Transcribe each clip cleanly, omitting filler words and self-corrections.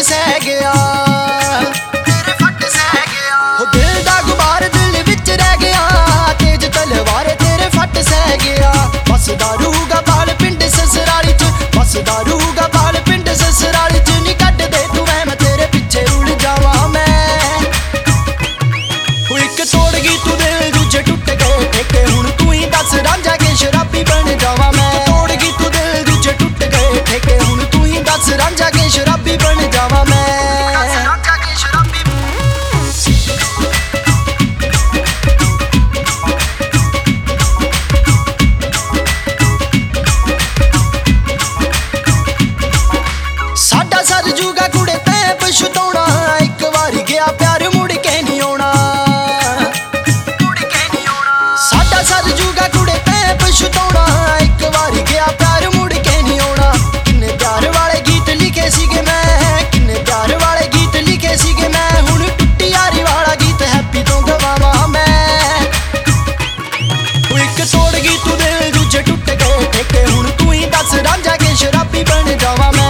ਸਹਿ ਗਿਆ, ਤੇਰੇ ਫੱਟ ਸਹਿ ਗਿਆ। ਹੋ ਦਿਲ ਦਾ ਗੁਬਾਰ ਦਿਲ ਵਿੱਚ ਰਹਿ ਗਿਆ, ਤੇਜ ਤਲਵਾਰ ਤੇਰੇ ਫੱਟ ਸਹਿ ਗਿਆ। ਬਸਦਾ ਰਹੂਗਾ ਬਾਲ ਪਿੰਡ ਸਸਰਾਲੀ ਚ, ਬਸਦਾ ਰਹੂਗਾ ਬਾਲ ਪਿੰਡ ਸਸਰਾਲੀ ਚ। ਨੀ ਕੱਢ ਦੇ ਤੂੰ ਮੈਂ ਤੇਰੇ ਪਿੱਛੇ ਰੁਲ ਜਾਵਾਂ ਮੈਂ। ਹੋ ਇੱਕ ਤੋੜ ਗਈ ਤੂੰ ਦਿਲ, ਦੂਜੇ ਟੁੱਟ ਗਏ ਠੇਕੇ। ਹੁਣ ਤੂੰ ਹੀ ਦੱਸ ਰਾਂਝਾ ਕੇ ਸ਼ਰਾਬੀ ਬਣ ਜਾਵਾਂ ਮੈਂ। ਤੋੜ ਗਈ ਤੂੰ ਦਿਲ, ਦੂਜੇ ਟੁੱਟ ਗਏ ਠੇਕੇ। ਹੁਣ ਤੂੰ ਹੀ ਦੱਸ ਰਾਂਝਾ ਕੇ ਸ਼ਰਾਬੀ ਬਣ ਜਾਵਾਂ ਮੈਂ। ਸਾਡਾ ਸਰ ਜੂਗਾ ਕੁੜੇ ਤੈਂ ਪਛਤਾਉਣਾ, ਇੱਕ ਵਾਰੀ ਗਿਆ ਪਿਆਰ ਮੁੜ ਕੇ ਨਹੀਂ ਆਉਣਾ, ਮੁੜ ਕੇ ਨਹੀਂ ਆਉਣਾ। ਸਾਡਾ ਸਰ ਜੂਗਾ ਕੁੜੇ ਤੈਂ ਪਛਤਾਉਣਾ, ਇੱਕ ਵਾਰੀ ਗਿਆ ਪਿਆਰ ਮੁੜ ਕੇ ਨਹੀਂ ਆਉਣਾ। ਕਿੰਨੇ ਪਿਆਰ ਵਾਲੇ ਗੀਤ ਲਿਖੇ ਸੀਗੇ ਮੈਂ, ਕਿੰਨੇ ਪਿਆਰ ਵਾਲੇ ਗੀਤ ਲਿਖੇ ਸੀਗੇ ਮੈਂ। ਹੁਣ ਟੁੱਟੀ ਯਾਰੀ ਵਾਲਾ ਗੀਤ ਹੈਪੀ ਤੋਂ ਗਵਾਵਾਂ ਮੈਂ। ਉਹ ਇੱਕ ਤੋੜ ਗਈ ਤੂੰ ਦਿਲ, ਦੂਜੇ ਟੁੱਟ ਗਏ ਠੇਕੇ। ਹੁਣ ਤੂੰ ਹੀ ਦੱਸ ਰਾਂਝਾ ਕੇ ਸ਼ਰਾਬੀ ਬਣ ਜਾਵਾਂ ਮੈਂ।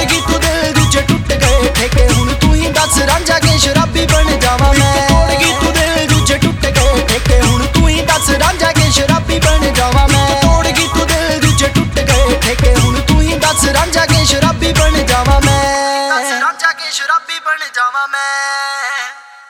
ਰਾਂਝਾ ਕੇ ਸ਼ਰਾਬੀ ਬਣ ਜਾਵਾਂ ਮੈਂ। ਤੋੜ ਗਈ ਤੂੰ ਦਿਲ, ਦੂਜੇ ਟੁੱਟ ਗਏ ਠੇਕੇ। ਹੁਣ ਤੂੰ ਹੀ ਦੱਸ ਰਾਂਝਾ ਕੇ ਸ਼ਰਾਬੀ ਬਣ ਜਾਵਾਂ ਮੈਂ। ਤੋੜ ਗਈ ਤੂੰ ਦਿਲ, ਦੂਜੇ ਟੁੱਟ ਗਏ ਠੇਕੇ। ਹੁਣ ਤੂੰ ਹੀ ਦੱਸ ਰਾਂਝਾ ਕੇ ਸ਼ਰਾਬੀ ਬਣ ਜਾਵਾਂ ਮੈਂ। ਰਾਂਝਾ ਕੇ ਸ਼ਰਾਬੀ ਬਣ ਜਾਵਾਂ ਮੈਂ।